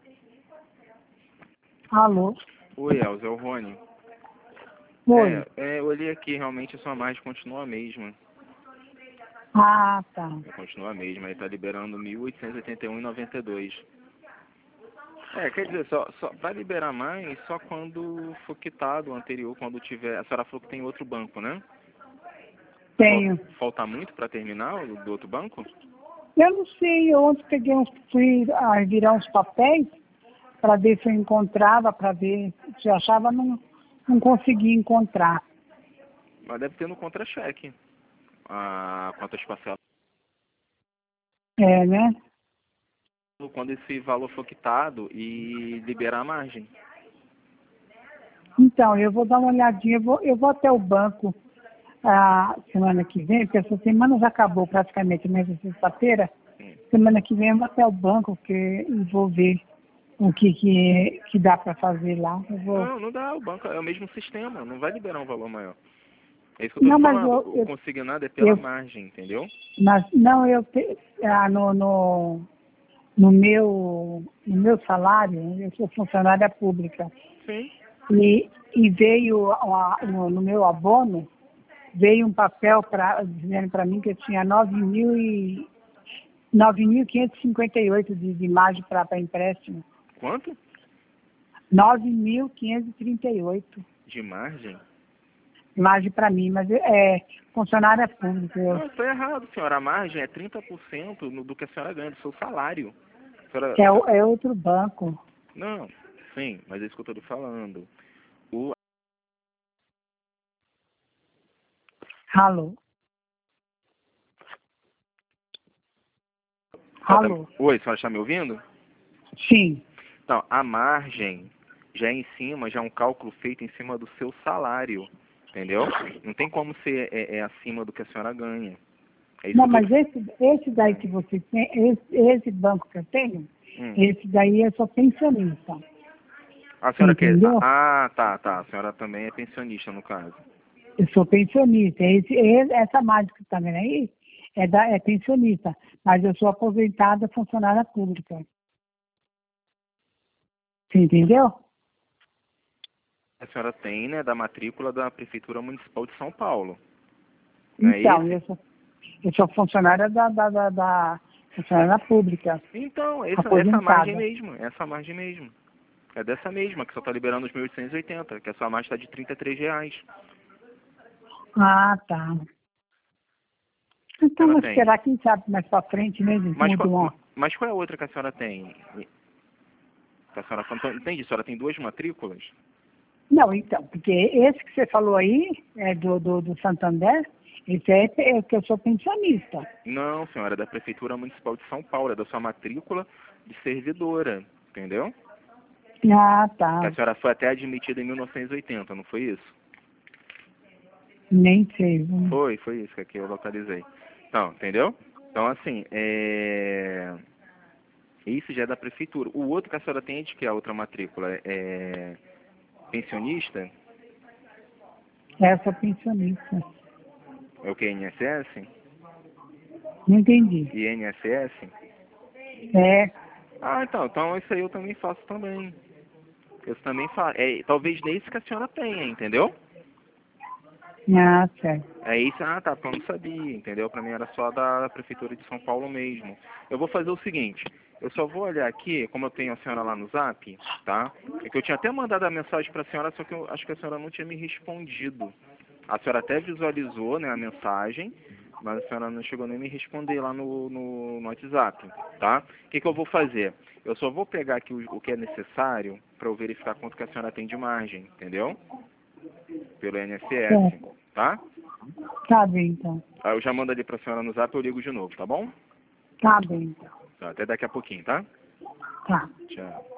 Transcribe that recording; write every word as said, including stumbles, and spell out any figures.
Alô? Oi, Elza, é o Rony. Oi. É, é, eu olhei aqui, realmente a sua margem continua a mesma. Ah, tá. Continua a mesma, aí tá liberando mil oitocentos e oitenta e um vírgula noventa e dois. É, quer dizer, só, só vai liberar mais só quando for quitado o anterior, quando tiver... A senhora falou que tem outro banco, né? Tenho. Falta, falta muito para terminar o do outro banco? Eu não sei, eu ontem peguei uns, fui ah, virar uns papéis para ver se eu encontrava, para ver se eu achava, não, não consegui encontrar. Mas deve ter no contra-cheque. Ah, quantas parcelas. É, né? Quando esse valor for quitado e liberar a margem. Então, eu vou dar uma olhadinha, eu vou, eu vou até o banco a semana que vem, porque essa semana já acabou praticamente, mas é sexta-feira. Hum. Semana que vem eu vou até o banco que, e vou ver o que, que, que dá para fazer lá. Eu vou... Não, não dá. O banco é o mesmo sistema. Não vai liberar um valor maior. É isso que eu tô Não, te mas falando. eu, O eu, consignado é pela eu margem, entendeu? mas, não, eu te, ah, no, no, no, meu, no meu salário, eu sou funcionária pública, Sim. e, e veio a- no, no meu abono, veio um papel pra, dizendo para mim que eu tinha nove mil e nove mil quinhentos e cinquenta e oito de, de margem para empréstimo. Quanto? nove mil quinhentos e trinta e oito De margem? margem para mim, mas é funcionária pública. Eu, Não, está errado, senhora. A margem é trinta por cento no- do que a senhora ganha, do seu salário. A senhora, a é, o- senhora- é outro banco. Não, sim, mas é isso que eu estou lhe falando. O... Alô? Tá, tá... Alô? Oi, a senhora está me ouvindo? Sim. Então, a margem já é em cima, já é um cálculo feito em cima do seu salário, entendeu? Não tem como ser é, é acima do que a senhora ganha. É isso Não, que eu tô mas lhe... esse, esse daí que você tem, esse, esse banco que eu tenho, Hum. esse daí eu sou pensionista. A Você senhora quer... entendeu? Ah, tá, tá. A senhora também é pensionista, no caso. Eu sou pensionista. Esse, esse- essa margem que está vendo aí é, da, é pensionista. Mas eu sou aposentada funcionária pública. Você entendeu? A senhora tem, né, da matrícula da Prefeitura Municipal de São Paulo. Não é Então, esse? eu sou, eu sou funcionária da, da, da, da funcionária pública, Então, essa, essa margem aposentada. mesmo, essa margem mesmo. É dessa mesma, que só está liberando os mil oitocentos e oitenta, que a sua margem está de trinta e três reais. Ah, tá. Então, Ela vou tem. esperar, quem sabe, mais pra frente, né? Eles Mas, qual- mudam, ó. mas qual é a outra que a senhora tem? Que a senhora não entende? A senhora tem duas matrículas? Não, então, porque esse que você falou aí, é do, do, do Santander, esse é, é que eu sou pensionista. Não, senhora, é da Prefeitura Municipal de São Paulo, é da sua matrícula de servidora, entendeu? Ah, Que tá. a senhora foi até admitida em mil novecentos e oitenta, não foi isso? Nem sei. Hum. Foi, foi isso que aqui eu localizei. Então, entendeu? Então, assim, é... isso já é da Prefeitura. O outro que a senhora tem é de que a outra matrícula é pensionista? É, eu sou pensionista. É o que? I N S S? Não entendi. I N S S? É, Ah, então, então isso aí eu também faço também. Eu também faço. É, talvez nesse que a senhora tenha, entendeu? ah, certo. É isso, ah tá, porque eu não sabia, entendeu? Pra mim era só da Prefeitura de São Paulo mesmo. Eu vou fazer o seguinte, eu só vou olhar aqui, como eu tenho a senhora lá no Zap, tá? É que eu tinha até mandado a mensagem pra senhora, só que eu acho que a senhora não tinha me respondido. A senhora até visualizou, né, a mensagem, mas a senhora não chegou nem a me responder lá no, no, no WhatsApp, tá? O que que eu vou fazer? Eu só vou pegar aqui o, o que é necessário pra eu verificar quanto que a senhora tem de margem, entendeu? Pelo I N S S, Certo. tá? Tá bem, então. Aí eu já mando ali pra senhora no Zap e eu ligo de novo, tá bom? Tá bem, então. Tá, até daqui a pouquinho, tá? Tá. Tchau.